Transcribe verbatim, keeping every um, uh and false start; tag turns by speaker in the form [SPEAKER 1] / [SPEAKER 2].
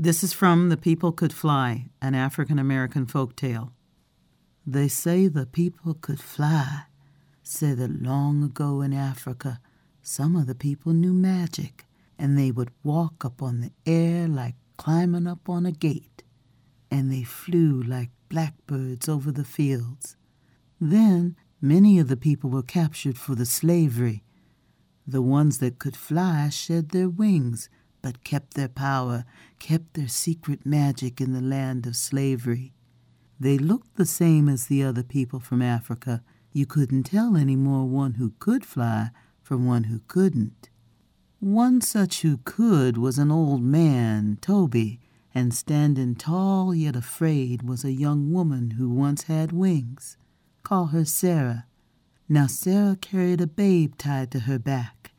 [SPEAKER 1] This is from The People Could Fly, an African-American folk tale. They say the people could fly, say that long ago in Africa, some of the people knew magic, and they would walk up on the air like climbing up on a gate, and they flew like blackbirds over the fields. Then many of the people were captured for the slavery. The ones that could fly shed their wings, but kept their power, kept their secret magic in the land of slavery. They looked the same as the other people from Africa. You couldn't tell any more one who could fly from one who couldn't. One such who could was an old man, Toby, and standing tall yet afraid was a young woman who once had wings. Call her Sarah. Now Sarah carried a babe tied to her back.